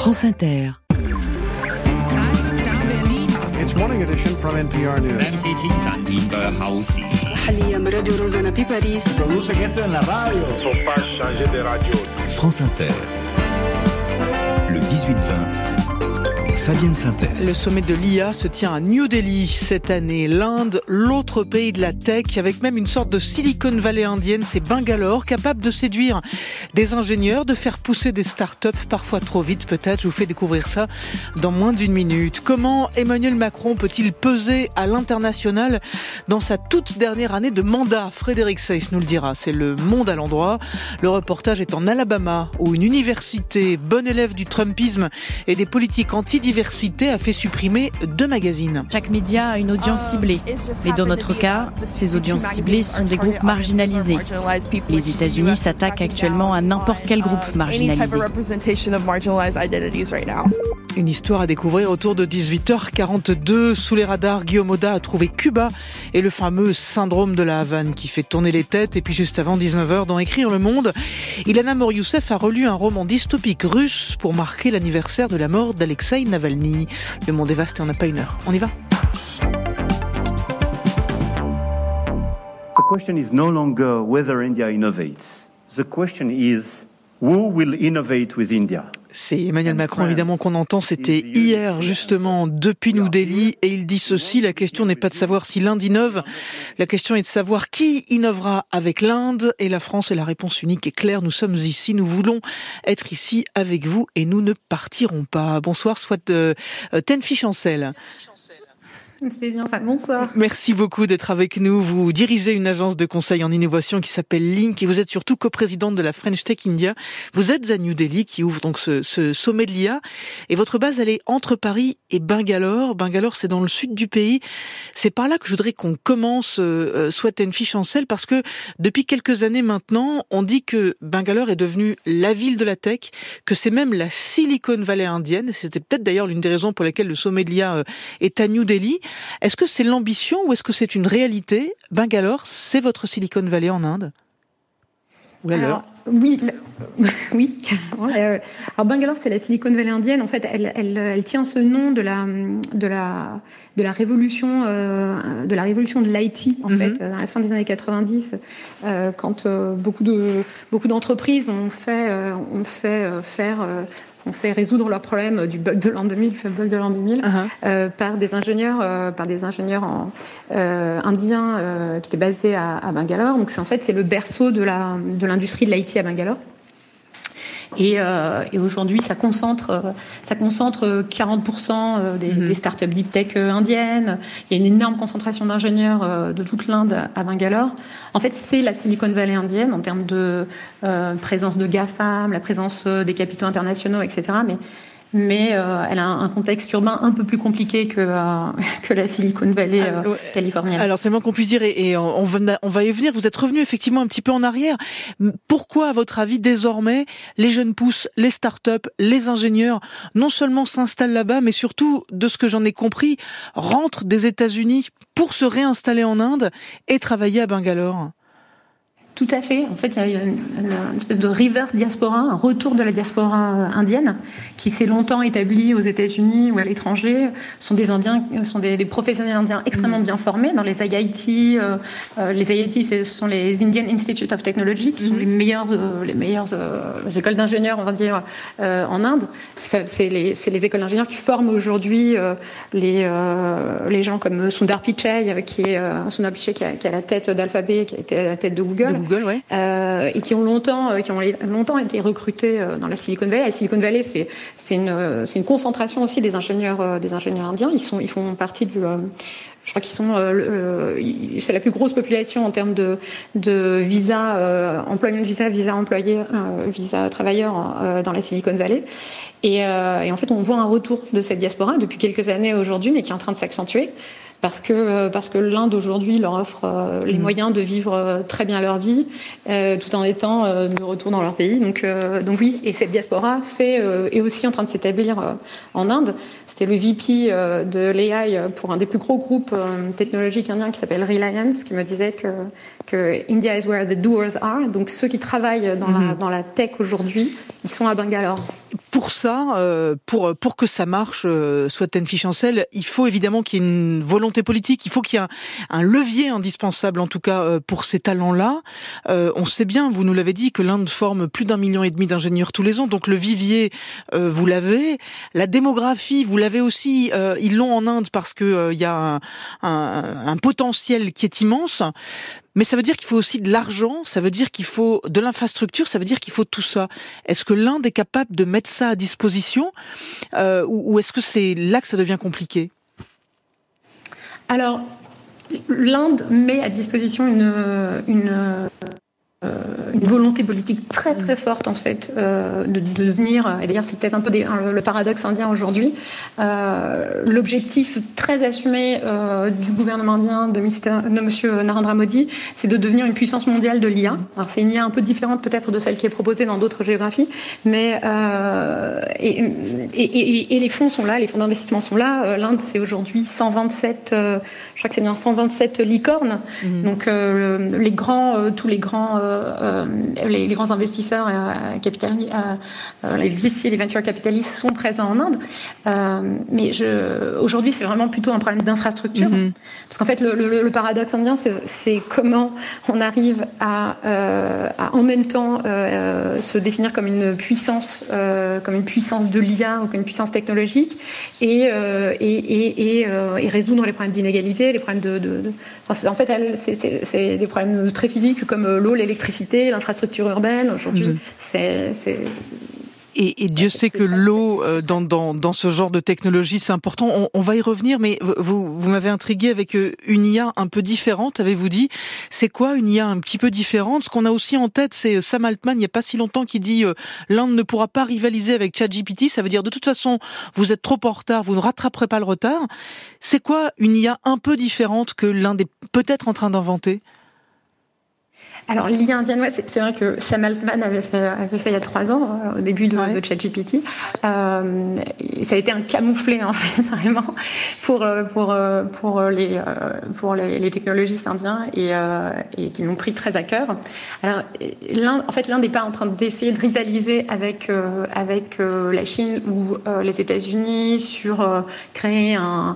France Inter. It's Morning Edition from NPR News. France Inter. Le 18-20. Fabienne Synthèse. Le sommet de l'IA se tient à New Delhi cette année. L'Inde, l'autre pays de la tech, avec même une sorte de Silicon Valley indienne, c'est Bangalore, capable de séduire des ingénieurs, de faire pousser des startups, parfois trop vite peut-être. Je vous fais découvrir ça dans moins d'une minute. Comment Emmanuel Macron peut-il peser à l'international dans sa toute dernière année de mandat? Frédéric Seyss nous le dira, c'est Le Monde à l'endroit. Le reportage est en Alabama, où une université, bonne élève du Trumpisme et des politiques anti-diversité, a fait supprimer 2 magazines. Chaque média a une audience ciblée. Mais dans notre cas, ces audiences ciblées sont des groupes marginalisés. Les États-Unis s'attaquent actuellement à n'importe quel groupe marginalisé. Une histoire à découvrir autour de 18h42. Sous les radars, Guillaume Oda a trouvé Cuba et le fameux syndrome de la Havane qui fait tourner les têtes. Et puis juste avant 19h, dans Écrire le Monde, Ilana Mouryousseff a relu un roman dystopique russe pour marquer l'anniversaire de la mort d'Alexeï Navalny. Le monde est vaste et on n'a pas une heure. On y va. The question is no longer whether India innovates. The question is who will innovate with India. C'est Emmanuel Macron, évidemment, qu'on entend. C'était hier, justement, depuis New Delhi. Et il dit ceci: la question n'est pas de savoir si l'Inde innove. La question est de savoir qui innovera avec l'Inde. Et la France est la réponse unique et claire. Nous sommes ici. Nous voulons être ici avec vous et nous ne partirons pas. Bonsoir, Tenfi Chancel. C'est bien ça, bonsoir. Merci beaucoup d'être avec nous. Vous dirigez une agence de conseil en innovation qui s'appelle Link et vous êtes surtout coprésidente de la French Tech India. Vous êtes à New Delhi qui ouvre donc ce sommet de l'IA et votre base elle est entre Paris et Bangalore. Bangalore c'est dans le sud du pays. C'est par là que je voudrais qu'on commence, Tenfi Chancel, parce que depuis quelques années maintenant, on dit que Bangalore est devenue la ville de la tech, que c'est même la Silicon Valley indienne. C'était peut-être d'ailleurs l'une des raisons pour lesquelles le sommet de l'IA est à New Delhi. Est-ce que c'est l'ambition ou est-ce que c'est une réalité? Bangalore, c'est votre Silicon Valley en Inde? Ou alors oui, carrément. Alors Bangalore, c'est la Silicon Valley indienne. En fait, elle tient ce nom de la révolution de l'IT en fait, à la fin des années 90, quand beaucoup d'entreprises ont fait résoudre leurs problèmes du bug de l'an 2000, le bug de l'an 2000, par des ingénieurs indiens qui étaient basés à Bangalore. Donc c'est le berceau de l'industrie de l'IT à Bangalore. Et aujourd'hui, ça concentre 40% des startups deep tech indiennes. Il y a une énorme concentration d'ingénieurs de toute l'Inde à Bangalore. En fait, c'est la Silicon Valley indienne en termes de présence de GAFAM, la présence des capitaux internationaux, etc. Mais elle a un contexte urbain un peu plus compliqué que la Silicon Valley californienne. Alors c'est le moins qu'on puisse dire, et on va y venir. Vous êtes revenu effectivement un petit peu en arrière. Pourquoi, à votre avis, désormais, les jeunes pousses, les startups, les ingénieurs, non seulement s'installent là-bas, mais surtout, de ce que j'en ai compris, rentrent des États-Unis pour se réinstaller en Inde et travailler à Bangalore? Tout à fait. En fait, il y a une espèce de reverse diaspora, un retour de la diaspora indienne qui s'est longtemps établie aux États-Unis ou à l'étranger. Ce sont des Indiens, des professionnels indiens extrêmement bien formés dans les IIT. Les IIT, ce sont les Indian Institute of Technology, qui sont les meilleures écoles d'ingénieurs, on va dire, en Inde. C'est les écoles d'ingénieurs qui forment aujourd'hui les gens comme Sundar Pichai, qui est la tête d'Alphabet, qui a été à la tête de Google, et qui ont longtemps été recrutés dans la Silicon Valley. La Silicon Valley, c'est une concentration aussi des ingénieurs indiens. Ils font partie du je crois qu'ils sont c'est la plus grosse population en termes de visa employment visa employé, visa travailleur dans la Silicon Valley. Et en fait, on voit un retour de cette diaspora depuis quelques années aujourd'hui, mais qui est en train de s'accentuer. Parce que l'Inde aujourd'hui leur offre les moyens de vivre très bien leur vie, tout en étant de retour dans leur pays. Donc oui, et cette diaspora est aussi en train de s'établir en Inde. C'était le VP de l'AI pour un des plus gros groupes technologiques indiens qui s'appelle Reliance, qui me disait que India is where the doers are. Donc ceux qui travaillent dans la tech aujourd'hui, ils sont à Bangalore. Pour ça, ça, pour que ça marche, soit Tenfi-Chancel, il faut évidemment qu'il y ait une volonté politique, il faut qu'il y ait un levier indispensable, en tout cas pour ces talents-là. On sait bien, vous nous l'avez dit, que l'Inde forme plus d'1,5 million d'ingénieurs tous les ans, donc le vivier, vous l'avez. La démographie, vous l'avez aussi. Ils l'ont en Inde parce que il y a un potentiel qui est immense. Mais ça veut dire qu'il faut aussi de l'argent, ça veut dire qu'il faut de l'infrastructure, ça veut dire qu'il faut tout ça. Est-ce que l'Inde est capable de mettre ça à disposition ou est-ce que c'est là que ça devient compliqué ? Alors, l'Inde met à disposition une volonté politique très très forte en fait de devenir, et d'ailleurs c'est peut-être un peu le paradoxe indien aujourd'hui, l'objectif très assumé du gouvernement indien de monsieur Narendra Modi, c'est de devenir une puissance mondiale de l'IA. Alors c'est une IA un peu différente peut-être de celle qui est proposée dans d'autres géographies, mais et les fonds sont là, les fonds d'investissement sont là. L'Inde c'est aujourd'hui 127, je crois que c'est bien 127 licornes. Donc les grands investisseurs les VC, les venture capitalistes sont présents en Inde. Mais aujourd'hui, c'est vraiment plutôt un problème d'infrastructure. Parce qu'en fait, le paradoxe indien, c'est comment on arrive à en même temps se définir comme une puissance de l'IA ou comme une puissance technologique et résoudre les problèmes d'inégalité, les problèmes en fait, c'est des problèmes très physiques comme l'eau, l'électricité, l'infrastructure urbaine. Aujourd'hui, Et Dieu sait que l'eau, dans ce genre de technologie, c'est important. On va y revenir, mais vous m'avez intrigué avec une IA un peu différente, avez-vous dit. C'est quoi une IA un petit peu différente ? Ce qu'on a aussi en tête, c'est Sam Altman, il n'y a pas si longtemps, qui dit l'Inde ne pourra pas rivaliser avec ChatGPT. Ça veut dire, de toute façon, vous êtes trop en retard, vous ne rattraperez pas le retard. C'est quoi une IA un peu différente que l'Inde est peut-être en train d'inventer ? Alors, l'IA indienne, c'est vrai que Sam Altman avait fait il y a 3 ans, au début de ChatGPT. Ça a été un camouflet, en fait, vraiment, pour les technologistes indiens et qui l'ont pris très à cœur. Alors, l'Inde n'est pas en train d'essayer de rivaliser avec la Chine ou les États-Unis sur créer un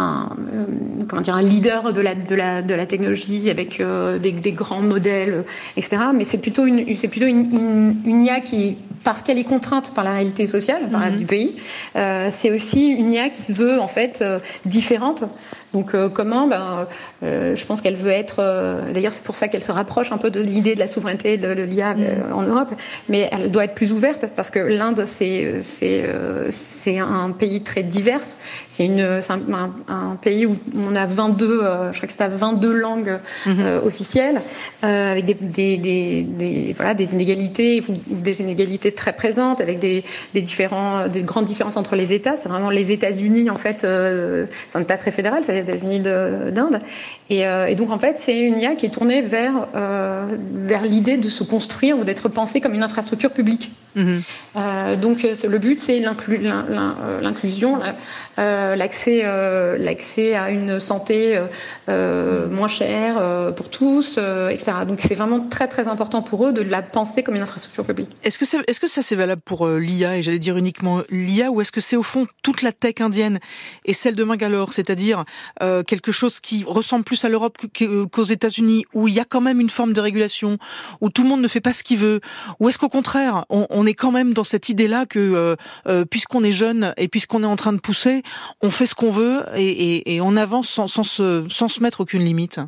leader de la technologie avec des grands modèles, etc. Mais c'est plutôt une IA qui, parce qu'elle est contrainte par la réalité sociale du pays, c'est aussi une IA qui se veut en fait différente. Donc comment je pense qu'elle veut être d'ailleurs c'est pour ça qu'elle se rapproche un peu de l'idée de la souveraineté de l'IA en Europe, mais elle doit être plus ouverte parce que l'Inde c'est un pays très divers, c'est un pays où on a 22 je crois que c'est à 22 langues officielles avec des inégalités très présentes, avec des grandes différences entre les États. C'est vraiment les États-Unis en fait, c'est un État très fédéral, c'est les États-Unis d'Inde, et donc en fait c'est une IA qui est tournée vers l'idée de se construire ou d'être pensée comme une infrastructure publique. Donc le but c'est l'inclusion, l'accès à une santé moins chère pour tous, etc. Donc c'est vraiment très très important pour eux de la penser comme une infrastructure publique. Est-ce que ça c'est valable pour l'IA, et j'allais dire uniquement l'IA, ou est-ce que c'est au fond toute la tech indienne et celle de Bangalore, c'est-à-dire quelque chose qui ressemble plus à l'Europe qu'aux États-Unis, où il y a quand même une forme de régulation, où tout le monde ne fait pas ce qu'il veut, ou est-ce qu'au contraire on est quand même dans cette idée-là que puisqu'on est jeune et puisqu'on est en train de pousser, on fait ce qu'on veut et on avance sans se mettre aucune limite?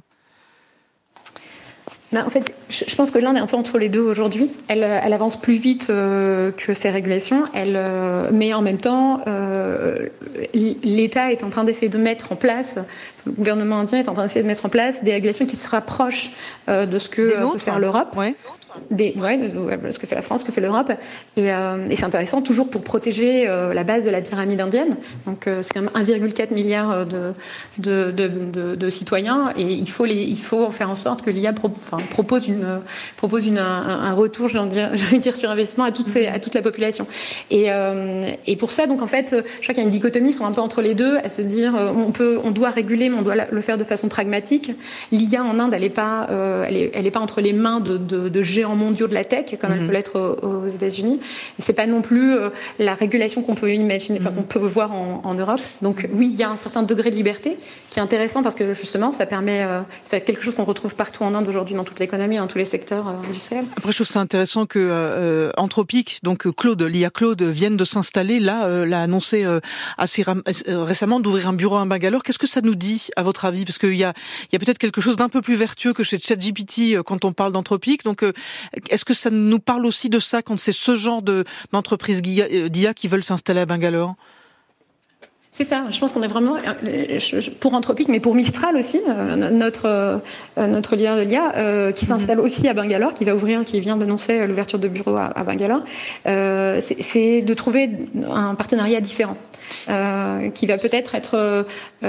En fait, je pense que l'Inde est un peu entre les deux aujourd'hui. Elle avance plus vite que ces régulations, mais en même temps, l'État est en train d'essayer de mettre en place, le gouvernement indien est en train d'essayer de mettre en place des régulations qui se rapprochent de ce que peut faire l'Europe. Ouais. Ce que fait la France, ce que fait l'Europe, et c'est intéressant toujours pour protéger la base de la pyramide indienne. Donc c'est quand même 1,4 milliard de citoyens, et il faut faire en sorte que l'IA propose un retour, j'ai envie de dire, sur investissement à toute la population. Et pour ça, donc en fait, je crois qu'il y a une dichotomie, ils sont un peu entre les deux, à se dire on doit réguler, mais on doit le faire de façon pragmatique. L'IA en Inde, elle est pas entre les mains de géants mondiaux de la tech, comme elle peut l'être aux États-Unis. Et c'est pas non plus la régulation qu'on peut imaginer, qu'on peut voir en Europe. Donc oui, il y a un certain degré de liberté qui est intéressant parce que justement, ça permet, c'est quelque chose qu'on retrouve partout en Inde aujourd'hui dans toute l'économie, dans tous les secteurs industriels. Après, je trouve ça intéressant que Anthropic, donc l'IA Claude, vienne de s'installer là, l'a annoncé assez récemment d'ouvrir un bureau à Bangalore. Qu'est-ce que ça nous dit, à votre avis? Parce qu'il y a peut-être quelque chose d'un peu plus vertueux que chez ChatGPT quand on parle d'Anthropic. Donc, est-ce que ça nous parle aussi de ça quand c'est ce genre d'entreprise d'IA qui veulent s'installer à Bangalore? C'est ça, je pense qu'on est vraiment pour Anthropic, mais pour Mistral aussi, notre leader de l'IA, qui s'installe aussi à Bangalore, qui vient d'annoncer l'ouverture de bureau à Bangalore, c'est de trouver un partenariat différent, qui va peut-être être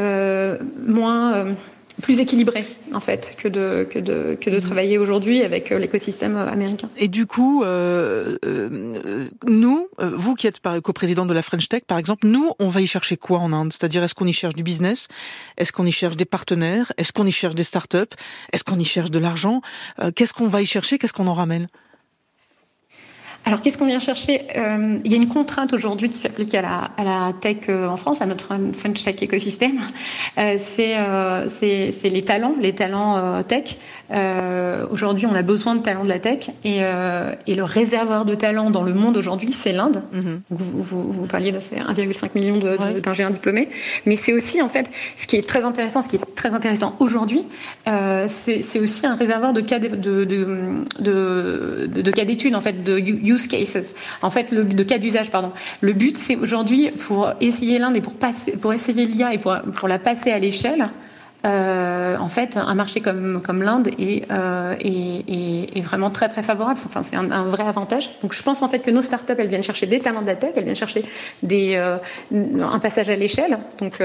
plus équilibré en fait que de travailler aujourd'hui avec l'écosystème américain. Et du coup, nous, vous qui êtes coprésidente de la French Tech par exemple, nous, on va y chercher quoi en Inde? C'est-à-dire, est-ce qu'on y cherche du business? Est-ce qu'on y cherche des partenaires? Est-ce qu'on y cherche des startups? Est-ce qu'on y cherche de l'argent? Qu'est-ce qu'on va y chercher? Qu'est-ce qu'on en ramène? Alors, qu'est-ce qu'on vient chercher? Il y a une contrainte aujourd'hui qui s'applique à la tech en France, à notre French Tech écosystème. C'est les talents tech. Aujourd'hui, on a besoin de talents de la tech et le réservoir de talents dans le monde aujourd'hui, c'est l'Inde. Vous parliez de ces 1,5 million d'ingénieurs diplômés, mais c'est aussi en fait ce qui est très intéressant aujourd'hui, c'est aussi un réservoir de cas d'études en fait, de use cases, en fait, de cas d'usage, pardon. Le but, c'est aujourd'hui, pour essayer l'Inde et pour essayer l'IA et pour la passer à l'échelle, en fait, un marché comme l'Inde est vraiment très très favorable. Enfin, c'est un vrai avantage. Donc, je pense en fait que nos startups, elles viennent chercher des talents de la tech, elles viennent chercher un passage à l'échelle, donc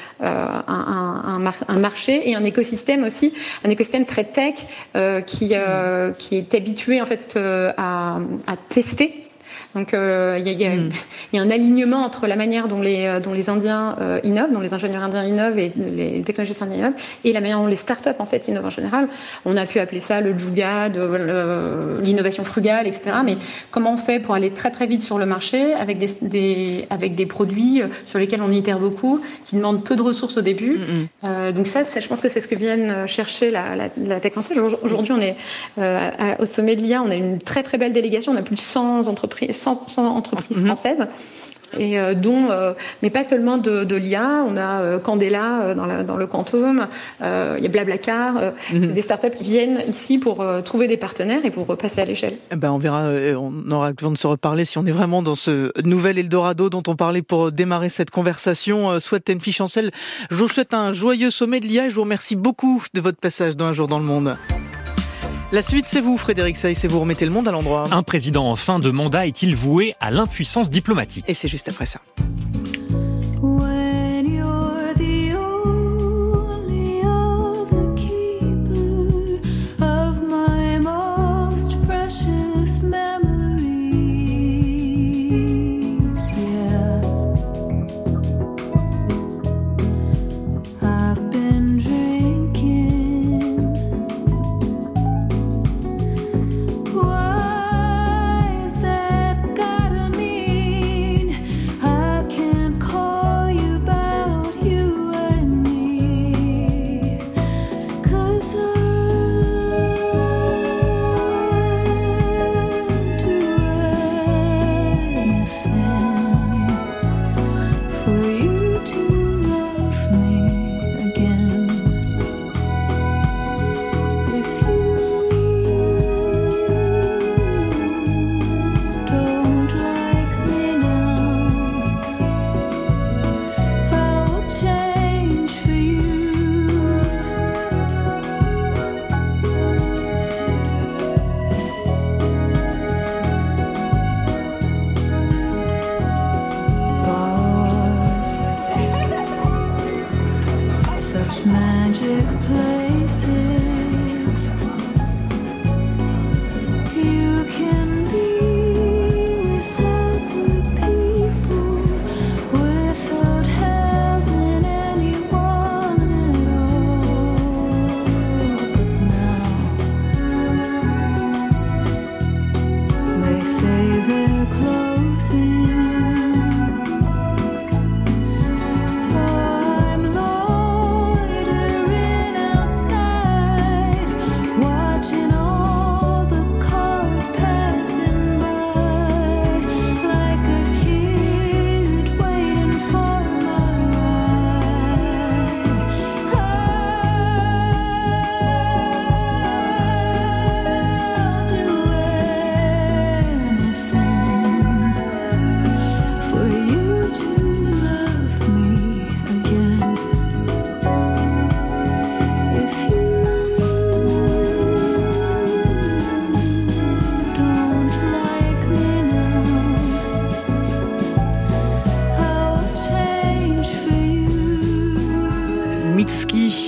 un marché et un écosystème aussi, un écosystème très tech qui est habitué en fait à tester. Donc il y a un alignement entre la manière dont les Indiens innovent, dont les ingénieurs indiens innovent et les technologistes indiens innovent, et la manière dont les startups en fait innovent en général. On a pu appeler ça le Juga, l'innovation frugale, etc. Mais comment on fait pour aller très très vite sur le marché avec des produits sur lesquels on itère beaucoup, qui demandent peu de ressources au début. Donc ça, je pense que c'est ce que viennent chercher la tech française. Aujourd'hui, on est au sommet de l'IA, on a une très très belle délégation, on a plus de 100 entreprises françaises. Et mais pas seulement de l'IA, on a Candela dans le Quantum, il y a Blablacar, c'est des startups qui viennent ici pour trouver des partenaires et pour passer à l'échelle. On verra, on aura le temps de se reparler si on est vraiment dans ce nouvel Eldorado dont on parlait pour démarrer cette conversation. Souhaite Tenfi Chancel, je vous souhaite un joyeux sommet de l'IA et je vous remercie beaucoup de votre passage dans Un jour dans le monde. La suite, c'est vous, Frédéric Seyss, et vous remettez le monde à l'endroit. Un président en fin de mandat est-il voué à l'impuissance diplomatique? Et c'est juste après ça. I can't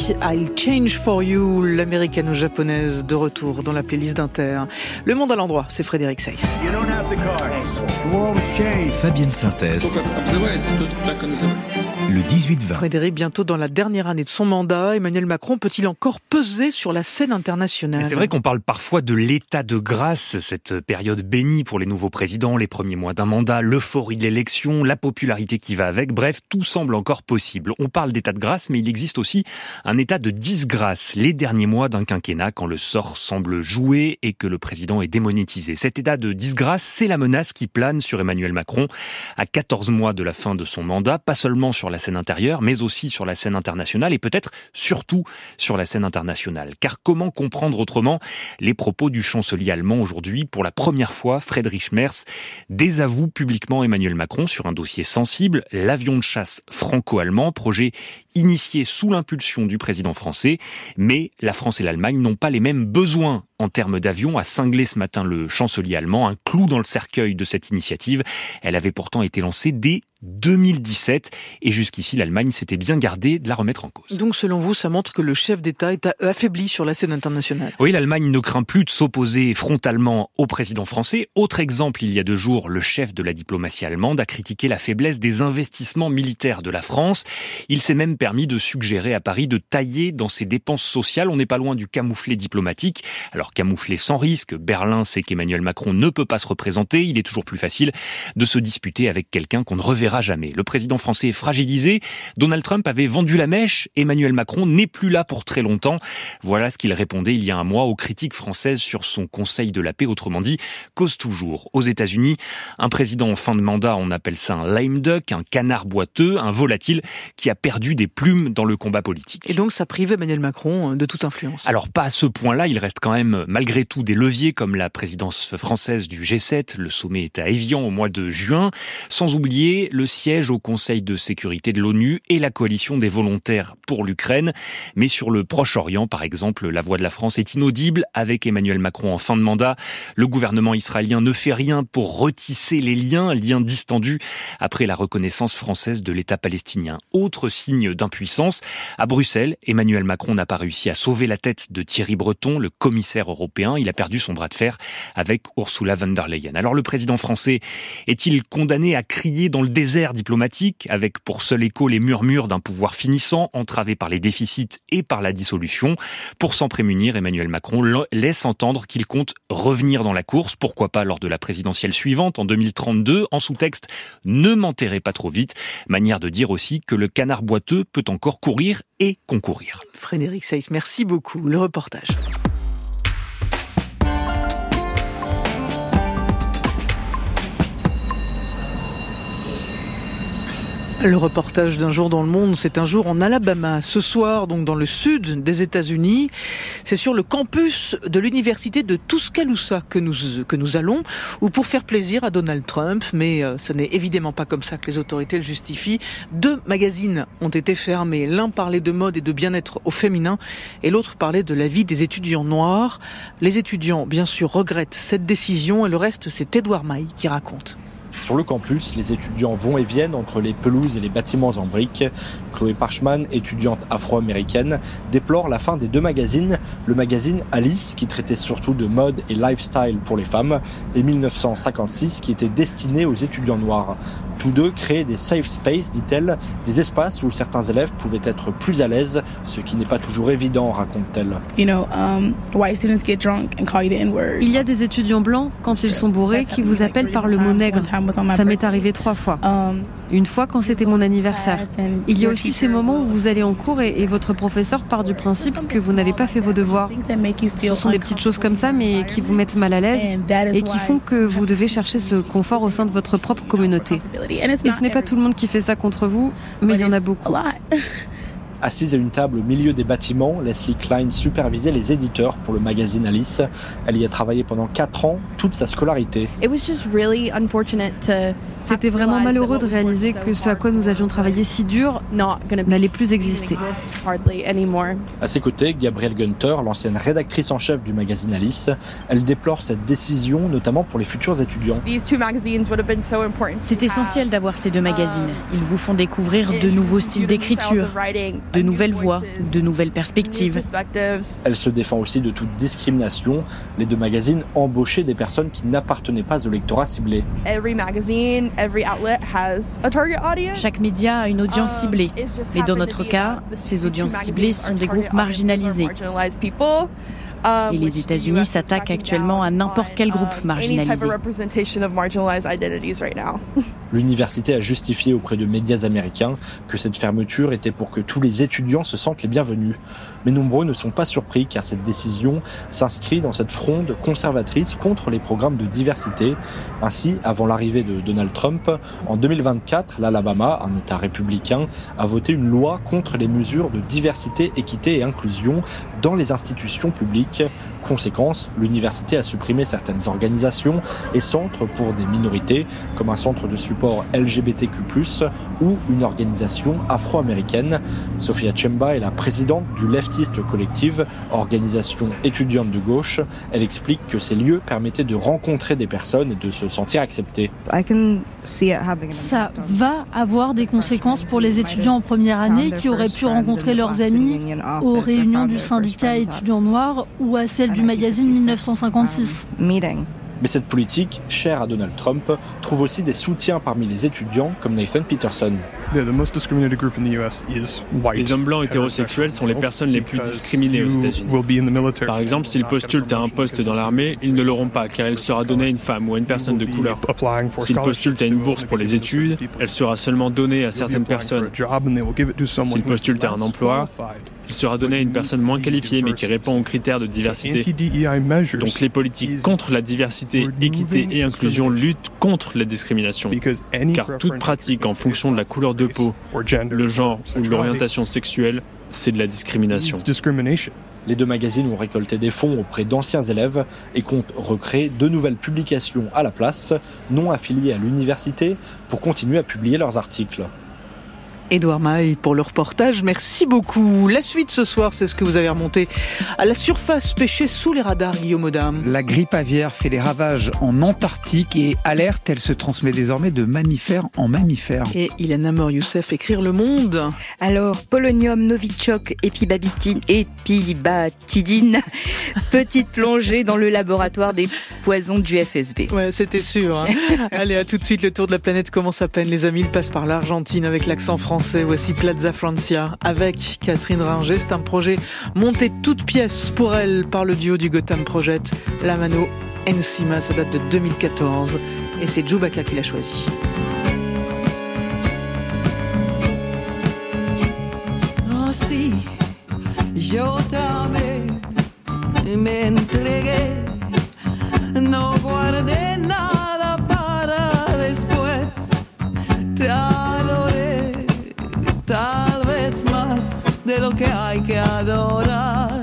I'll Change For You, l'américano-japonaise de retour dans la playlist d'Inter. Le monde à l'endroit, c'est Frédéric Seyss. Fabienne Synthèse. Le 18-20. Frédéric, bientôt dans la dernière année de son mandat, Emmanuel Macron peut-il encore peser sur la scène internationale ? C'est vrai qu'on parle parfois de l'état de grâce, cette période bénie pour les nouveaux présidents, les premiers mois d'un mandat, l'euphorie de l'élection, la popularité qui va avec, bref, tout semble encore possible. On parle d'état de grâce, mais il existe aussi un état de disgrâce, les derniers mois d'un quinquennat quand le sort semble joué et que le président est démonétisé. Cet état de disgrâce, c'est la menace qui plane sur Emmanuel Macron à 14 mois de la fin de son mandat, pas seulement sur la scène intérieure, mais aussi sur la scène internationale et peut-être surtout sur la scène internationale. Car comment comprendre autrement les propos du chancelier allemand aujourd'hui ? Pour la première fois, Friedrich Merz désavoue publiquement Emmanuel Macron sur un dossier sensible, l'avion de chasse franco-allemand, projet initié sous l'impulsion du président français. Mais la France et l'Allemagne n'ont pas les mêmes besoins en termes d'avions, a cinglé ce matin le chancelier allemand, un clou dans le cercueil de cette initiative. Elle avait pourtant été lancée dès 2017 et jusqu'ici l'Allemagne s'était bien gardée de la remettre en cause. Donc selon vous, ça montre que le chef d'État est affaibli sur la scène internationale. Oui, l'Allemagne ne craint plus de s'opposer frontalement au président français. Autre exemple, il y a 2 jours, le chef de la diplomatie allemande a critiqué la faiblesse des investissements militaires de la France. Il s'est même permis de suggérer à Paris de tailler dans ses dépenses sociales. On n'est pas loin du camouflet diplomatique. Alors camouflet sans risque, Berlin sait qu'Emmanuel Macron ne peut pas se représenter. Il est toujours plus facile de se disputer avec quelqu'un qu'on ne reverra jamais. Le président français est fragilisé. Donald Trump avait vendu la mèche. Emmanuel Macron n'est plus là pour très longtemps. Voilà ce qu'il répondait il y a un mois aux critiques françaises sur son Conseil de la paix. Autrement dit, cause toujours. Aux États-Unis, un président en fin de mandat, on appelle ça un lame duck, un canard boiteux, un volatile qui a perdu des plumes dans le combat politique. Et donc ça prive Emmanuel Macron de toute influence. Alors pas à ce point-là, il reste quand même malgré tout des leviers comme la présidence française du G7. Le sommet est à Évian au mois de juin. Sans oublier le siège au Conseil de sécurité de l'ONU et la coalition des volontaires pour l'Ukraine. Mais sur le Proche-Orient, par exemple, la voix de la France est inaudible. Avec Emmanuel Macron en fin de mandat, le gouvernement israélien ne fait rien pour retisser les liens distendus après la reconnaissance française de l'État palestinien. Autre signe d'impuissance, à Bruxelles, Emmanuel Macron n'a pas réussi à sauver la tête de Thierry Breton, le commissaire européen. Il a perdu son bras de fer avec Ursula von der Leyen. Alors le président français est-il condamné à crier dans le désert diplomatique, avec pour seul écho les murmures d'un pouvoir finissant, entravé par les déficits et par la dissolution ? Pour s'en prémunir, Emmanuel Macron laisse entendre qu'il compte revenir dans la course, pourquoi pas lors de la présidentielle suivante, en 2032, en sous-texte « Ne m'enterrez pas trop vite », manière de dire aussi que le canard boiteux peut encore courir et concourir. Frédéric Seyss, merci beaucoup. Le reportage. Le reportage d'un jour dans le monde, c'est un jour en Alabama. Ce soir, donc dans le sud des États-Unis, c'est sur le campus de l'université de Tuscaloosa que nous allons, ou pour faire plaisir à Donald Trump, mais ce n'est évidemment pas comme ça que les autorités le justifient. 2 magazines ont été fermés. L'un parlait de mode et de bien-être au féminin, et l'autre parlait de la vie des étudiants noirs. Les étudiants, bien sûr, regrettent cette décision, et le reste, c'est Édouard Maille qui raconte. Sur le campus, les étudiants vont et viennent entre les pelouses et les bâtiments en briques. Chloé Parchman, étudiante afro-américaine, déplore la fin des 2 magazines. Le magazine Alice, qui traitait surtout de mode et lifestyle pour les femmes, et 1956, qui était destiné aux étudiants noirs. Tous 2 créaient des safe spaces, dit-elle, des espaces où certains élèves pouvaient être plus à l'aise, ce qui n'est pas toujours évident, raconte-t-elle. Il y a des étudiants blancs, quand ils sont bourrés, qui vous appellent par le mot nègre. Ça m'est arrivé 3 fois. Une fois quand c'était mon anniversaire. Il y a aussi ces moments où vous allez en cours et votre professeur part du principe que vous n'avez pas fait vos devoirs. Ce sont des petites choses comme ça, mais qui vous mettent mal à l'aise et qui font que vous devez chercher ce confort au sein de votre propre communauté. Et ce n'est pas tout le monde qui fait ça contre vous, mais il y en a beaucoup. Assise à une table au milieu des bâtiments, Leslie Klein supervisait les éditeurs pour le magazine Alice. Elle y a travaillé pendant 4 ans, toute sa scolarité. C'était vraiment malheureux de réaliser que ce à quoi nous avions travaillé si dur n'allait plus exister. À ses côtés, Gabrielle Günther, l'ancienne rédactrice en chef du magazine Alice, elle déplore cette décision, notamment pour les futurs étudiants. C'est essentiel d'avoir ces deux magazines. Ils vous font découvrir de nouveaux styles d'écriture, de nouvelles voix, de nouvelles perspectives. Elle se défend aussi de toute discrimination. Les deux magazines embauchaient des personnes qui n'appartenaient pas au lectorat ciblé. Chaque média a une audience ciblée, mais dans notre cas, ces audiences ciblées sont des groupes marginalisés. Et les États-Unis s'attaquent actuellement à n'importe quel groupe marginalisé. L'université a justifié auprès de médias américains que cette fermeture était pour que tous les étudiants se sentent les bienvenus. Mais nombreux ne sont pas surpris car cette décision s'inscrit dans cette fronde conservatrice contre les programmes de diversité. Ainsi, avant l'arrivée de Donald Trump, en 2024, l'Alabama, un État républicain, a voté une loi contre les mesures de diversité, équité et inclusion dans les institutions publiques. Conséquence, l'université a supprimé certaines organisations et centres pour des minorités, comme un centre de support LGBTQ+, ou une organisation afro-américaine. Sophia Chemba est la présidente du Leftist Collective, organisation étudiante de gauche. Elle explique que ces lieux permettaient de rencontrer des personnes et de se sentir acceptées. Ça va avoir des conséquences pour les étudiants en première année qui auraient pu rencontrer leurs amis aux réunions du syndicat étudiants noirs ou à celle du magazine 1956. Mais cette politique, chère à Donald Trump, trouve aussi des soutiens parmi les étudiants comme Nathan Peterson. Les hommes blancs hétérosexuels sont les personnes les plus discriminées aux États-Unis. Par exemple, s'ils postulent à un poste dans l'armée, ils ne l'auront pas car elle sera donnée à une femme ou à une personne de couleur. S'ils postulent à une bourse pour les études, elle sera seulement donnée à certaines personnes. S'ils postulent à un emploi, il sera donné à une personne moins qualifiée mais qui répond aux critères de diversité. Donc les politiques contre la diversité, équité et inclusion luttent contre la discrimination. Car toute pratique en fonction de la couleur de peau, le genre ou l'orientation sexuelle, c'est de la discrimination. Les deux magazines ont récolté des fonds auprès d'anciens élèves et comptent recréer de nouvelles publications à la place, non affiliées à l'université, pour continuer à publier leurs articles. Édouard Maille pour le reportage, merci beaucoup. La suite ce soir, c'est ce que vous avez remonté à la surface, pêchée sous les radars, Guillaume Audin. La grippe aviaire fait des ravages en Antarctique et alerte, elle se transmet désormais de mammifère en mammifère. Et Ilana Mor-Youssef, écrire Le Monde. Alors, polonium, novichok, épibatidine, petite plongée dans le laboratoire des poisons du FSB. Ouais, c'était sûr. Hein. Allez, à tout de suite, le tour de la planète commence à peine, les amis. Il passe par l'Argentine avec l'accent français. Voici Plaza Francia avec Catherine Ringer. C'est un projet monté toute pièce pour elle par le duo du Gotham Project, La Mano Encima. Ça date de 2014 et c'est Chewbacca qui l'a choisi. Oh si, yo te amé, me entregué, no guardé nada para después, te adoré. Tal vez más de lo que hay que adorar.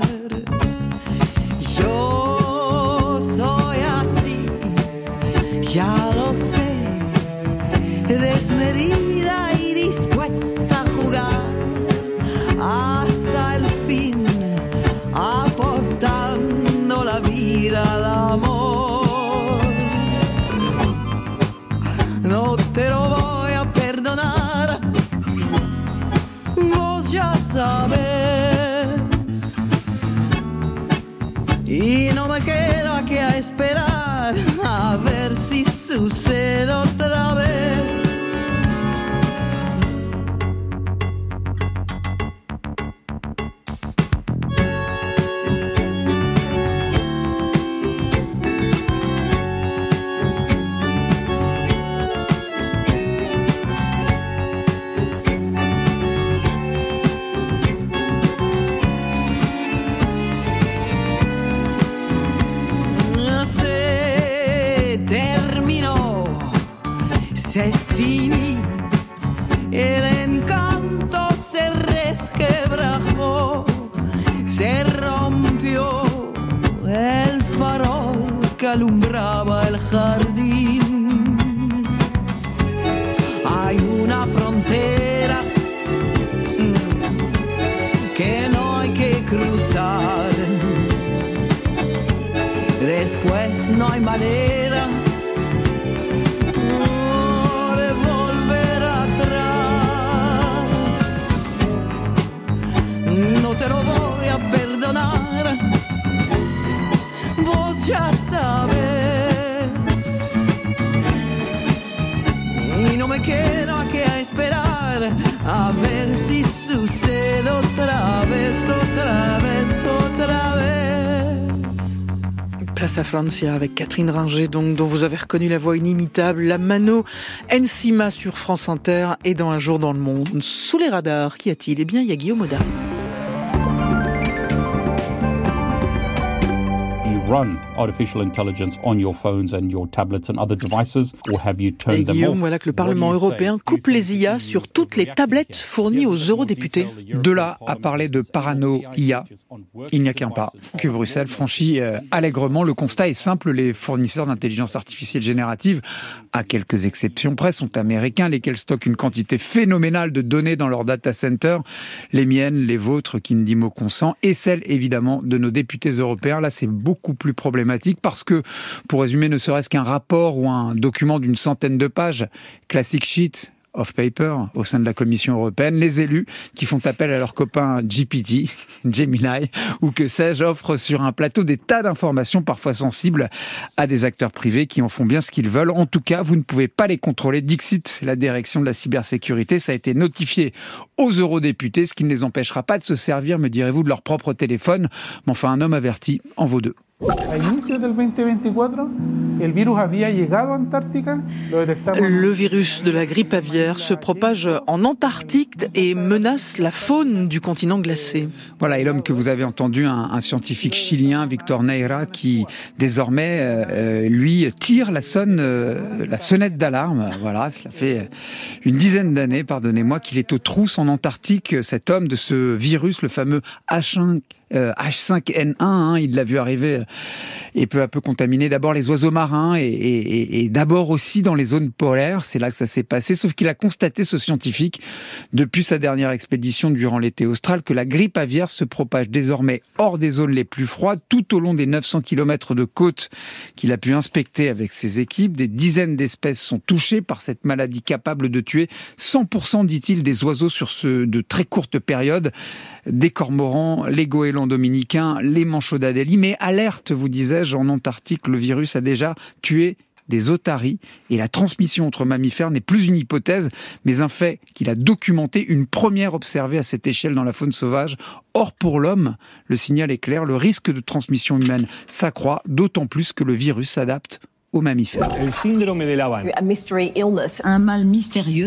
Yo soy así, ya lo sé, desmedida y dispuesta a jugar hasta el fin, apostando la vida al amor. No te lo voy a perdonar. Ya sabes, y no me quedo aquí a esperar a ver si sucede otra vez. una frontera que no hay que cruzar. Después no hay manera de volver atrás. No te lo voy a perdonar, vos ya sabes. Y no me quedo aquí a esperar a ver si sucede otra vez, otra vez, otra vez. Place à Francia avec Catherine Ringer, donc, dont vous avez reconnu la voix inimitable, la Mano Enzima sur France Inter et dans Un jour dans le monde. Sous les radars, qu'y a-t-il ? Eh bien, il y a Guillaume Audin. Run artificial intelligence on your phones and your tablets and other devices, or have you turned them off? Guillaume, voilà que le Parlement européen coupe les IA sur toutes les tablettes fournies aux eurodéputés. De là à parler de parano-IA, il n'y a qu'un pas que Bruxelles franchit allègrement. Le constat est simple, les fournisseurs d'intelligence artificielle générative, à quelques exceptions près, sont américains, lesquels stockent une quantité phénoménale de données dans leurs data centers, les miennes, les vôtres, qui ne dit mot consent, et celles évidemment de nos députés européens. Là, c'est beaucoup plus problématique parce que, pour résumer, ne serait-ce qu'un rapport ou un document d'une centaine de pages, classic sheet of paper au sein de la Commission européenne, les élus qui font appel à leurs copains GPT, Gemini ou que sais-je, offrent sur un plateau des tas d'informations parfois sensibles à des acteurs privés qui en font bien ce qu'ils veulent. En tout cas, vous ne pouvez pas les contrôler. Dixit, la direction de la cybersécurité, ça a été notifié aux eurodéputés, ce qui ne les empêchera pas de se servir, me direz-vous, de leur propre téléphone. Mais enfin, un homme averti en vaut deux. Le virus de la grippe aviaire se propage en Antarctique et menace la faune du continent glacé. Voilà, et l'homme que vous avez entendu, un scientifique chilien, Victor Neira, qui désormais, lui, tire la sonnette d'alarme. Voilà, cela fait une dizaine d'années, pardonnez-moi, qu'il est aux trousses en Antarctique, cet homme de ce virus, le fameux H5N1, il l'a vu arriver et peu à peu contaminer d'abord les oiseaux marins et d'abord aussi dans les zones polaires. C'est là que ça s'est passé, sauf qu'il a constaté, ce scientifique, depuis sa dernière expédition durant l'été austral, que la grippe aviaire se propage désormais hors des zones les plus froides, tout au long des 900 km de côte qu'il a pu inspecter avec ses équipes. Des dizaines d'espèces sont touchées par cette maladie capable de tuer 100%, dit-il, des oiseaux sur de très courtes périodes. Des cormorans, les goélands dominicains, les manchots d'Adélie. Mais alerte, vous disais-je, en Antarctique, le virus a déjà tué des otaries et la transmission entre mammifères n'est plus une hypothèse, mais un fait qu'il a documenté, une première observée à cette échelle dans la faune sauvage. Or, pour l'homme, le signal est clair, le risque de transmission humaine s'accroît, d'autant plus que le virus s'adapte aux mammifères. Un mal mystérieux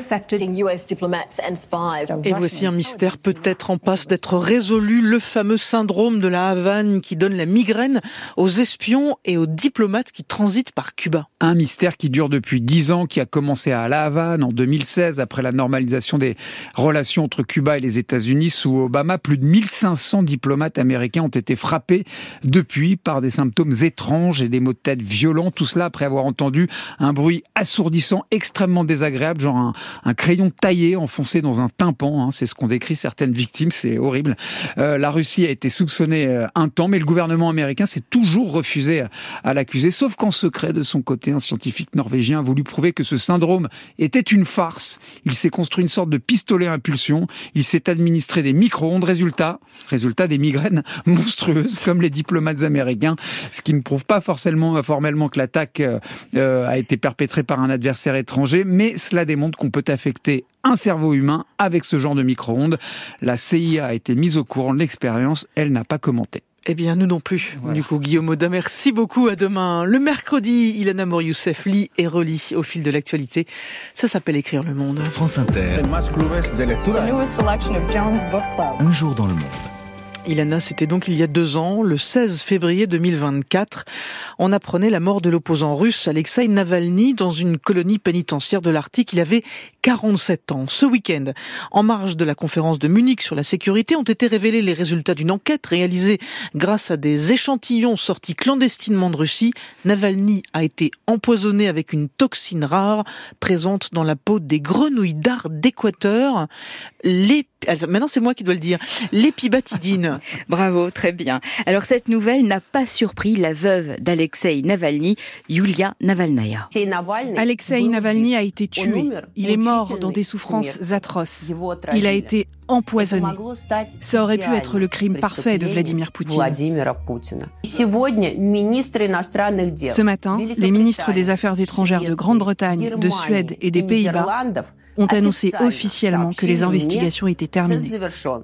Et voici un mystère peut-être en passe d'être résolu, le fameux syndrome de la Havane qui donne la migraine aux espions et aux diplomates qui transitent par Cuba. Un mystère qui dure depuis 10 ans, qui a commencé à La Havane en 2016 après la normalisation des relations entre Cuba et les États-Unis sous Obama. Plus de 1500 diplomates américains ont été frappés depuis par des symptômes étranges et des maux de tête violents. Tout cela après avoir entendu un bruit assourdissant, extrêmement désagréable, genre un crayon taillé enfoncé dans un tympan. C'est ce qu'ont décrit certaines victimes, c'est horrible. La Russie a été soupçonnée un temps, mais le gouvernement américain s'est toujours refusé à l'accuser, sauf qu'en secret, de son côté, un scientifique norvégien a voulu prouver que ce syndrome était une farce. Il s'est construit une sorte de pistolet à impulsion, il s'est administré des micro-ondes, résultat des migraines monstrueuses, comme les diplomates américains, ce qui ne prouve pas formellement que l'attaque a été perpétrée par un adversaire étranger, mais cela démontre qu'on peut affecter un cerveau humain avec ce genre de micro-ondes. La CIA a été mise au courant de l'expérience, elle n'a pas commenté. Eh bien, nous non plus. Voilà. Du coup, Guillaume Audin, merci beaucoup. À demain. Le mercredi, Ilana Morioussef lit et relit au fil de l'actualité. Ça s'appelle Écrire le monde. France Inter. Un jour dans le monde. Ilana, c'était donc il y a 2 ans, le 16 février 2024. On apprenait la mort de l'opposant russe Alexeï Navalny dans une colonie pénitentiaire de l'Arctique. Il avait 47 ans. Ce week-end, en marge de la conférence de Munich sur la sécurité, ont été révélés les résultats d'une enquête réalisée grâce à des échantillons sortis clandestinement de Russie. Navalny a été empoisonné avec une toxine rare présente dans la peau des grenouilles d'Arc d'Équateur. Maintenant, c'est moi qui dois le dire. L'épibatidine. Bravo, très bien. Alors, cette nouvelle n'a pas surpris la veuve d'Alexeï Navalny, Yulia Navalnaya. Alexeï Navalny a été tué. Il est mort dans des souffrances atroces. Il a été empoisonné. Ça aurait pu être le crime parfait de Vladimir Poutine. Ce matin, les ministres des Affaires étrangères de Grande-Bretagne, de Suède et des Pays-Bas ont annoncé officiellement que les investigations étaient terminées.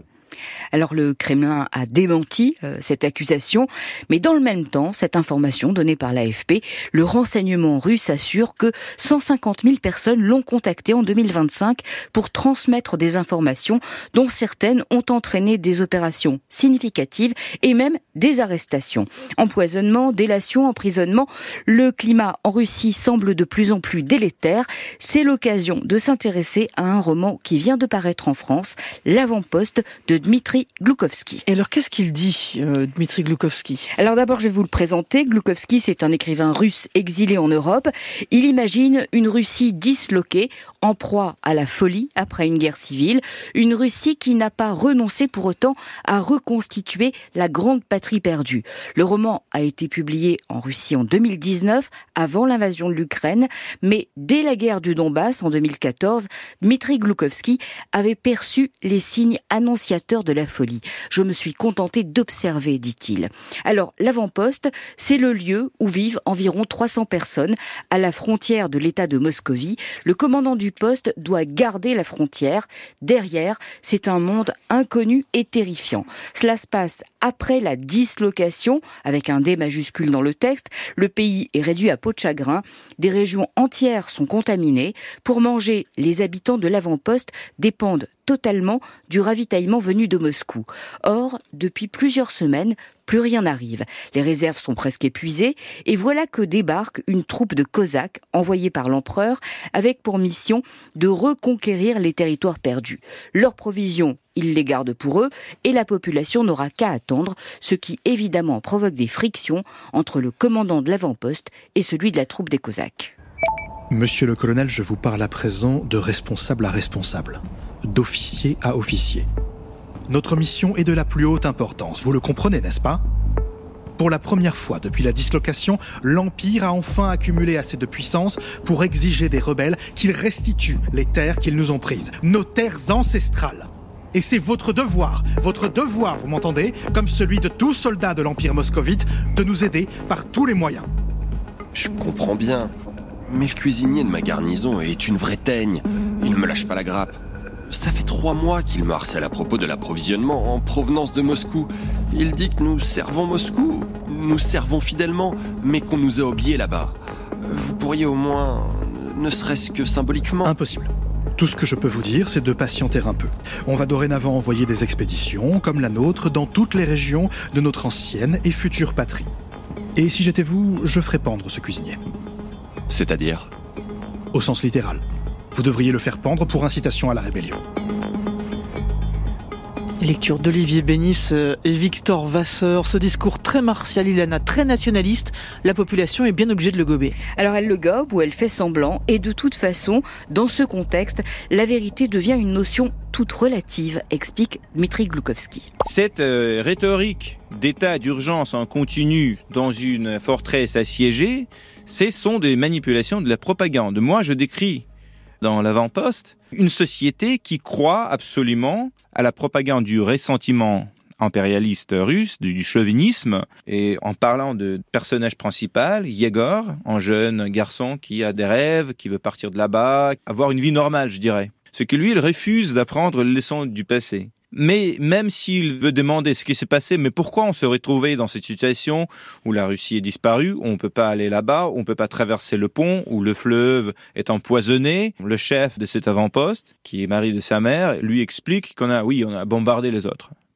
Alors le Kremlin a démenti cette accusation, mais dans le même temps, cette information donnée par l'AFP, le renseignement russe assure que 150 000 personnes l'ont contacté en 2025 pour transmettre des informations dont certaines ont entraîné des opérations significatives et même des arrestations. Empoisonnement, délation, emprisonnement, le climat en Russie semble de plus en plus délétère. C'est l'occasion de s'intéresser à un roman qui vient de paraître en France, L'Avant-Poste de Dmitri Gloukovski. Et alors, qu'est-ce qu'il dit, Dmitri Gloukovski ? Alors d'abord, je vais vous le présenter. Gloukovski, c'est un écrivain russe exilé en Europe. Il imagine une Russie disloquée, en proie à la folie après une guerre civile. Une Russie qui n'a pas renoncé pour autant à reconstituer la grande patrie perdue. Le roman a été publié en Russie en 2019, avant l'invasion de l'Ukraine. Mais dès la guerre du Donbass, en 2014, Dmitri Gloukovski avait perçu les signes annonciateurs de la folie. Je me suis contenté d'observer, dit-il. Alors, l'Avant-Poste, c'est le lieu où vivent environ 300 personnes à la frontière de l'État de Moscovie. Le commandant du poste doit garder la frontière. Derrière, c'est un monde inconnu et terrifiant. Cela se passe après la dislocation, avec un D majuscule dans le texte. Le pays est réduit à peau de chagrin. Des régions entières sont contaminées. Pour manger, les habitants de l'Avant-Poste dépendent totalement du ravitaillement venu de Moscou. Or, depuis plusieurs semaines, plus rien n'arrive. Les réserves sont presque épuisées et voilà que débarque une troupe de Cosaques envoyée par l'empereur avec pour mission de reconquérir les territoires perdus. Leurs provisions, ils les gardent pour eux et la population n'aura qu'à attendre, ce qui évidemment provoque des frictions entre le commandant de l'avant-poste et celui de la troupe des Cosaques. Monsieur le colonel, je vous parle à présent de responsable à responsable, d'officier à officier. Notre mission est de la plus haute importance, vous le comprenez, n'est-ce pas ? Pour la première fois depuis la dislocation, l'Empire a enfin accumulé assez de puissance pour exiger des rebelles qu'ils restituent les terres qu'ils nous ont prises, nos terres ancestrales. Et c'est votre devoir, vous m'entendez, comme celui de tout soldat de l'Empire moscovite, de nous aider par tous les moyens. Je comprends bien, mais le cuisinier de ma garnison est une vraie teigne. Il ne me lâche pas la grappe. Ça fait 3 mois qu'il me harcèle à propos de l'approvisionnement en provenance de Moscou. Il dit que nous servons Moscou, nous servons fidèlement, mais qu'on nous a oubliés là-bas. Vous pourriez au moins, ne serait-ce que symboliquement... Impossible. Tout ce que je peux vous dire, c'est de patienter un peu. On va dorénavant envoyer des expéditions, comme la nôtre, dans toutes les régions de notre ancienne et future patrie. Et si j'étais vous, je ferais pendre ce cuisinier. C'est-à-dire ? Au sens littéral. Vous devriez le faire pendre pour incitation à la rébellion. Lecture d'Olivier Bénis et Victor Vasseur. Ce discours très martial, Ilana, très nationaliste, la population est bien obligée de le gober. Alors elle le gobe ou elle fait semblant, et de toute façon, dans ce contexte, la vérité devient une notion toute relative, explique Dmitri Gloukovski. Cette rhétorique d'état d'urgence en continu dans une forteresse assiégée, ce sont des manipulations de la propagande. Moi, je décris dans l'avant-poste une société qui croit absolument à la propagande du ressentiment impérialiste russe, du chauvinisme, et en parlant de personnage principal, Yegor, un jeune garçon qui a des rêves, qui veut partir de là-bas, avoir une vie normale, je dirais. Ce que lui, il refuse d'apprendre les leçons du passé. Mais même s'il veut demander ce qui s'est passé, mais pourquoi on se retrouvait dans cette situation où la Russie est disparue, où on ne peut pas aller là-bas, où on ne peut pas traverser le pont, où le fleuve est empoisonné, le chef de cet avant-poste, qui est mari de sa mère, lui explique on a bombardé les autres.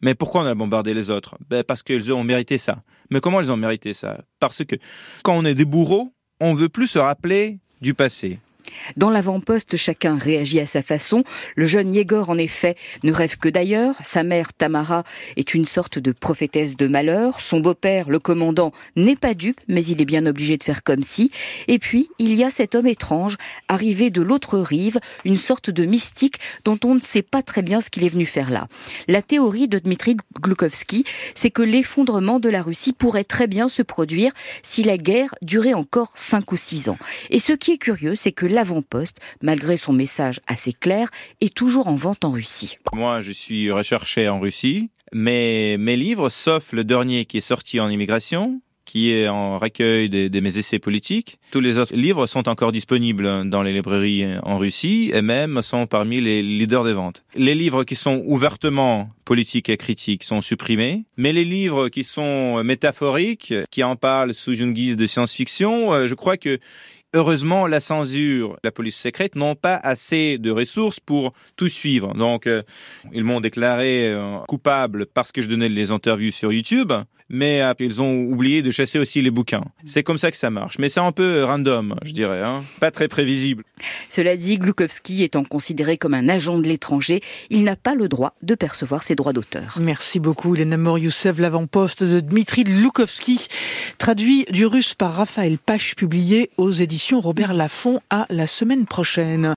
Mais pourquoi on a bombardé les autres? Parce qu'ils ont mérité ça. Mais comment ils ont mérité ça? Parce que quand on est des bourreaux, on ne veut plus se rappeler du passé. Dans l'avant-poste, chacun réagit à sa façon. Le jeune Yegor, en effet, ne rêve que d'ailleurs. Sa mère, Tamara, est une sorte de prophétesse de malheur. Son beau-père, le commandant, n'est pas dupe, mais il est bien obligé de faire comme si. Et puis, il y a cet homme étrange, arrivé de l'autre rive, une sorte de mystique dont on ne sait pas très bien ce qu'il est venu faire là. La théorie de Dmitri Gloukovski, c'est que l'effondrement de la Russie pourrait très bien se produire si la guerre durait encore 5 ou 6 ans. Et ce qui est curieux, c'est que l'avant-poste, malgré son message assez clair, est toujours en vente en Russie. Moi, je suis recherché en Russie, mais mes livres, sauf le dernier qui est sorti en immigration, qui est en recueil de mes essais politiques, tous les autres livres sont encore disponibles dans les librairies en Russie et même sont parmi les leaders des ventes. Les livres qui sont ouvertement politiques et critiques sont supprimés, mais les livres qui sont métaphoriques, qui en parlent sous une guise de science-fiction, je crois que heureusement, la censure, la police secrète n'ont pas assez de ressources pour tout suivre. Donc, ils m'ont déclaré coupable parce que je donnais les interviews sur YouTube, mais ils ont oublié de chasser aussi les bouquins. C'est comme ça que ça marche. Mais c'est un peu random, je dirais, pas très prévisible. Cela dit, Gloukovski étant considéré comme un agent de l'étranger, il n'a pas le droit de percevoir ses droits d'auteur. Merci beaucoup, Elena Moriussev, l'avant-poste de Dmitri Gloukovski, traduit du russe par Raphaël Pache, publié aux éditions Robert Laffont. À la semaine prochaine.